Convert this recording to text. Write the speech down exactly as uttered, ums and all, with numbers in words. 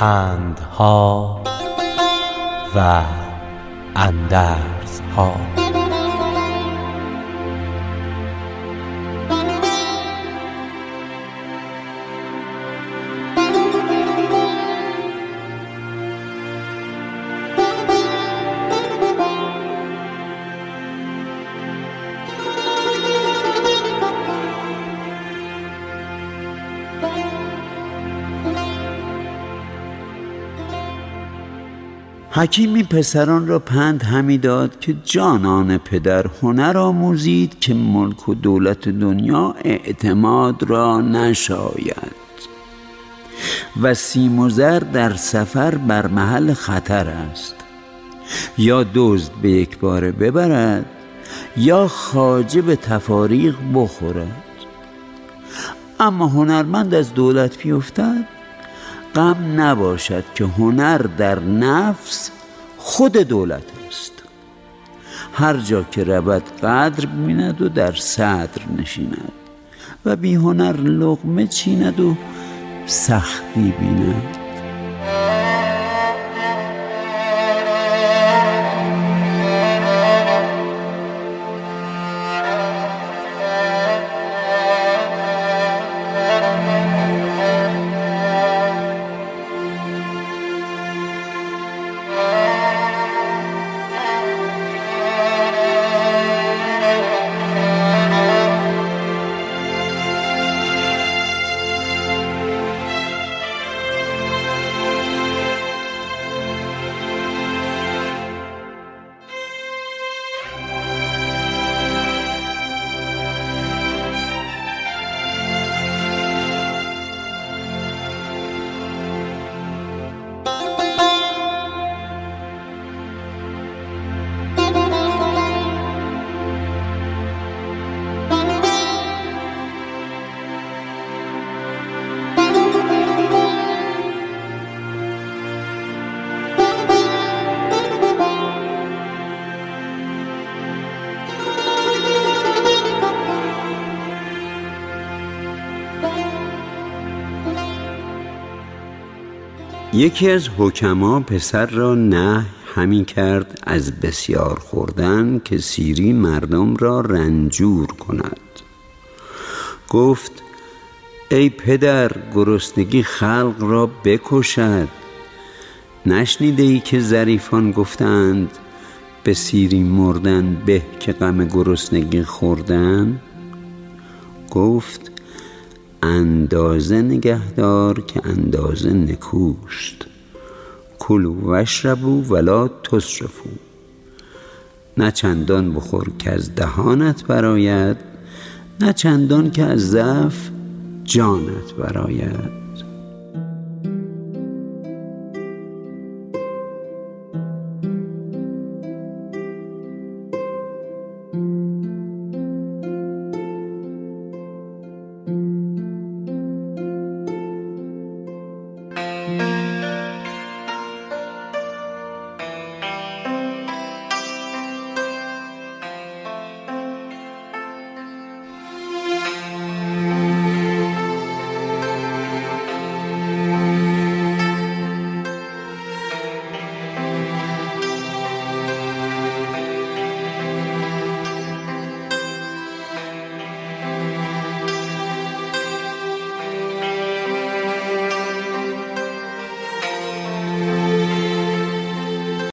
پندها و اندرزها. حکیم این پسران را پند همی داد که جانان پدر هنر آموزید که ملک و دولت دنیا اعتماد را نشاید و سیم و زر در سفر بر محل خطر است، یا دزد به یک باره ببرد یا خواجه به تفاریق بخورد. اما هنرمند از دولت بیفتد غم نباشد که هنر در نفس خود دولت است. هر جا که رود قدر بیند و در صدر نشیند و بی هنر لقمه چیند و سختی بیند. یکی از حکما پسر را نه همی کرد از بسیار خوردن که سیری مردم را رنجور کند. گفت ای پدر، گرسنگی خلق را بکشد. نشنیده ای که ظریفان گفتند به سیری مردن به که غم گرسنگی خوردن؟ گفت اندازه نگهدار که اندازه نکوست. کلوا و اشربوا ولا تسرفوا. نه چندان بخور که از دهانت براید، نه چندان که از ضعف جانت براید.